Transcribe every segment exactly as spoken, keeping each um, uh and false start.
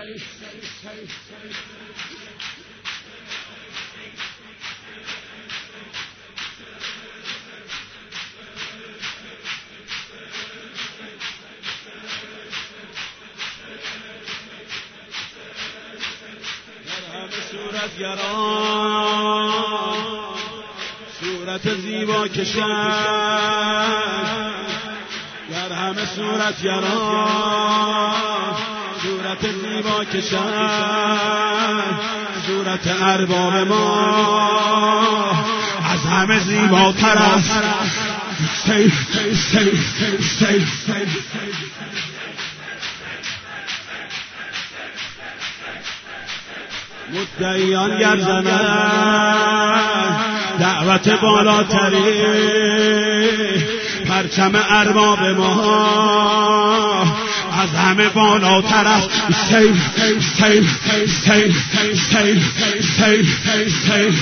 صورتگران صورت زیبا کشن، در همه صورتگران صورت زیبا کشن، صورت ارباب ما از همه زیباتر است. سیف سیف سیف سیف سیف مدعیان گرزنند دعوت بالاتری، پرچم ارباب ما از همه بالاتر است. سیف سیف سیف سیف سیف سیف سیف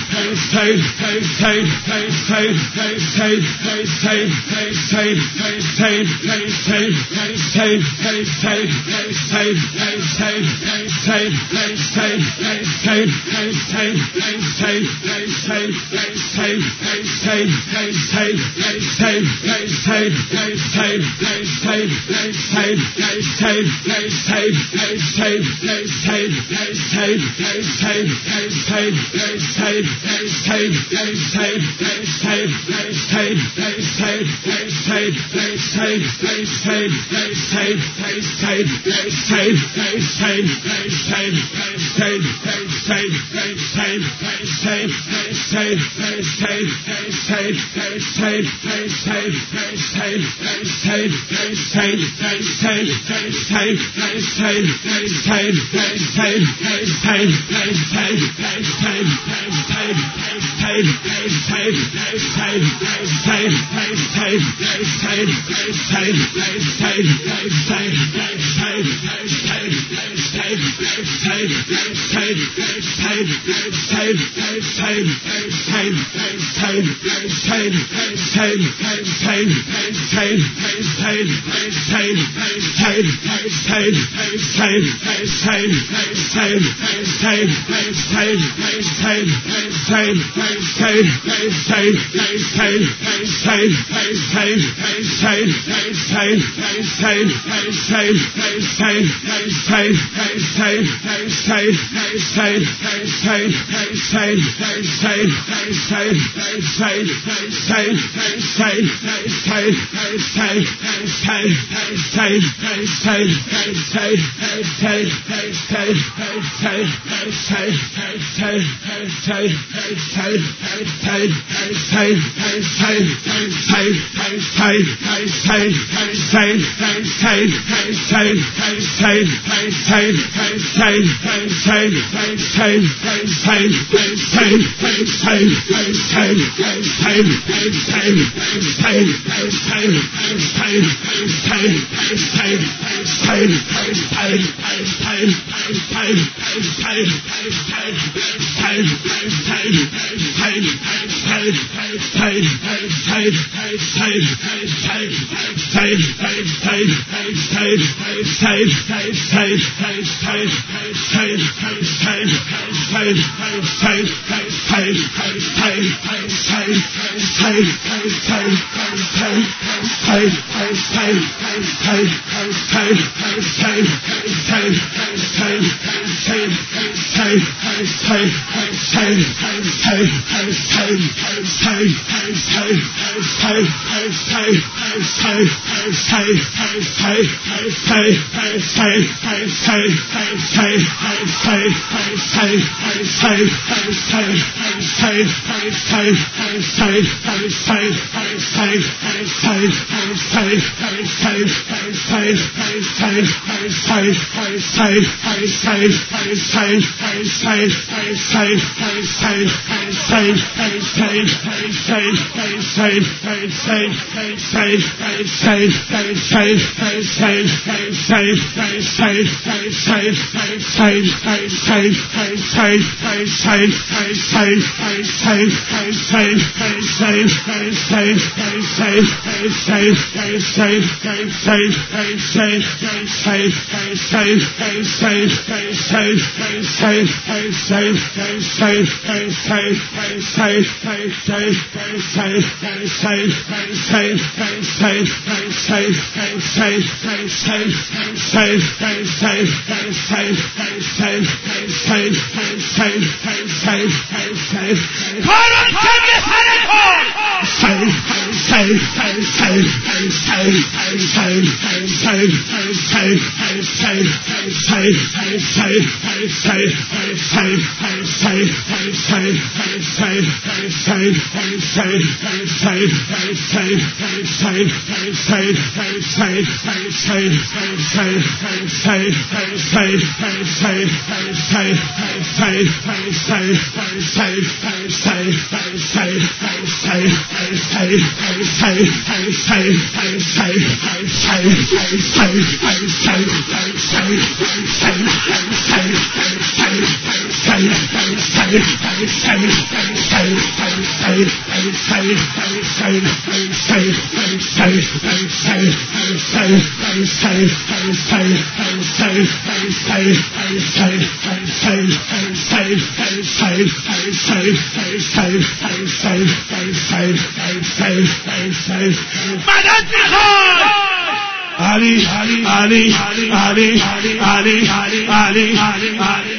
Ali, Ali, Ali, Ali, Ali, Ali, Ali, Ali.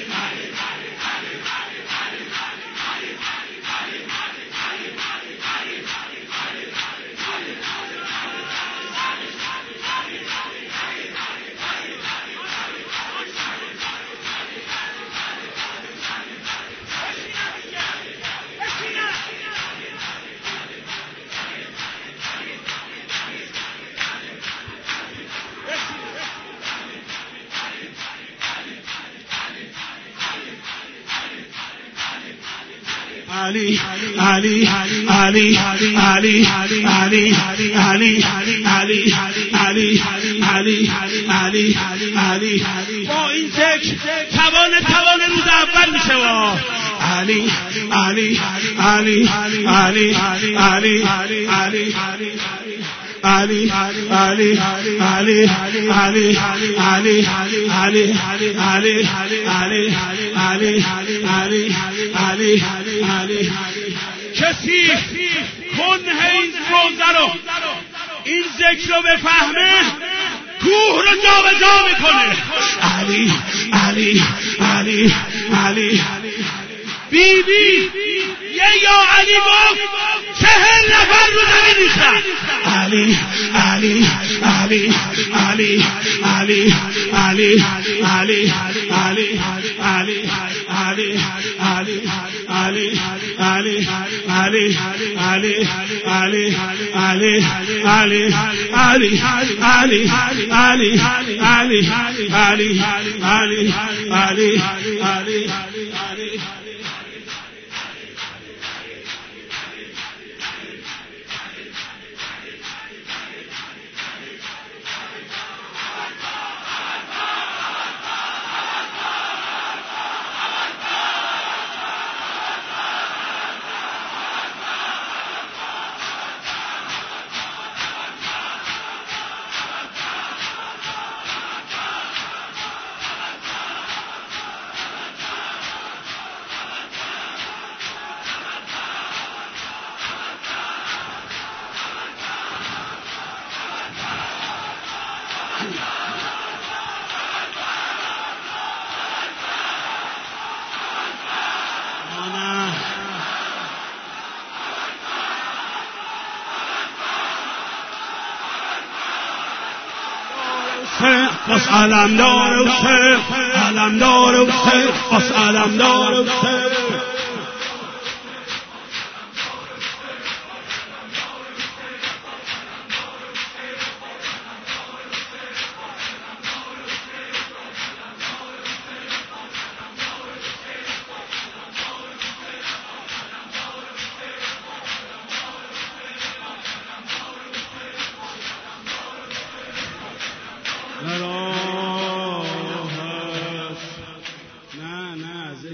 Ali, Ali, Ali, Ali, Ali, Ali, Ali, Ali, Ali, Ali, Ali, Ali, Ali, Ali, Ali. با این ذکر توان توان روز اول میشه وا. Ali, Ali, Ali, Ali, Ali, Ali, Ali, Ali, Ali, Ali, Ali, Ali, Ali, Ali, Ali, Ali, Ali, Ali. کسی کنه این روزه رو این ذکر رو بفهمه کوه رو جا به جا میکنه. علی علی علی علی بی بی یه یا علی گفت چهل نفر رو زمین نیستن. علی علی علی علی علی علی علی علی علی علی علی Ali, Ali, Ali, Ali, Ali, Ali, Ali, Ali, Ali, Ali, Ali, Ali, Ali, Ali, Ali. بس علم دار و سر علم دار و سر بس علم دار و سر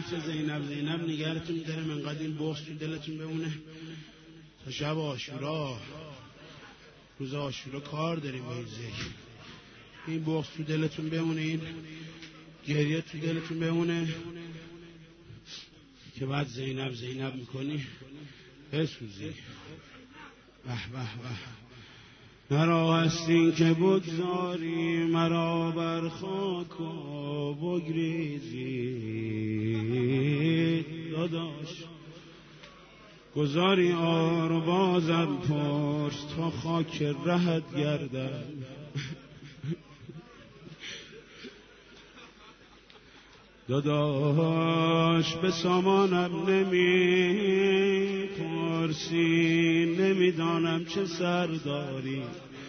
مثل زینب زینب نگرتون دارم، انقدر این بغض تو دلتون بمونه تا شب عاشورا، روز عاشورا کار داریم با این ذکر، این بغض تو دلتون بمونه، این گریه تو دلتون بمونه که بعد زینب زینب میکنی بسوزی. به به به مرا هستین که بگذاری، مرا بر خاک و بگریزی داداش، گذاری آر بازم پرس تا خاک رهت گردم. داداش به سامانم نمی پرسی، نمیدانم چه سر داری،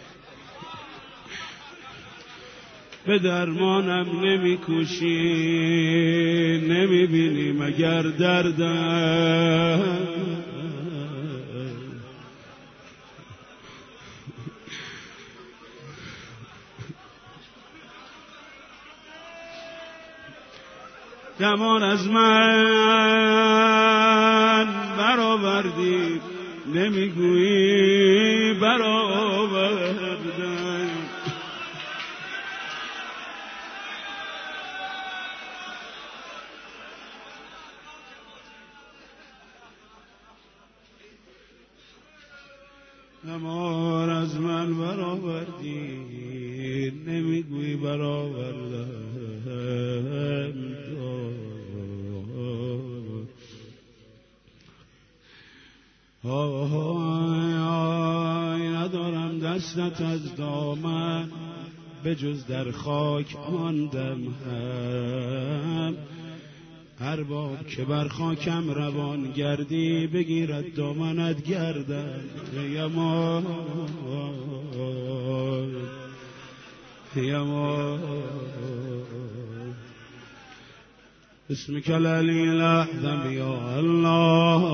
به درمانم نمی کوشی، نمی بینی مگر دردم. دمان از من برآوردی، نمیگویی برآوردم. دمان از من برآوردی، نمیگویی برآوردم. آه آی ندارم دستت از دامن، به جز در خاک ماندم هم. ارباب که بر خاکم روان گردی، بگیرد دامنت گردن. یما یما اسمك العلی الاعظم یا الله،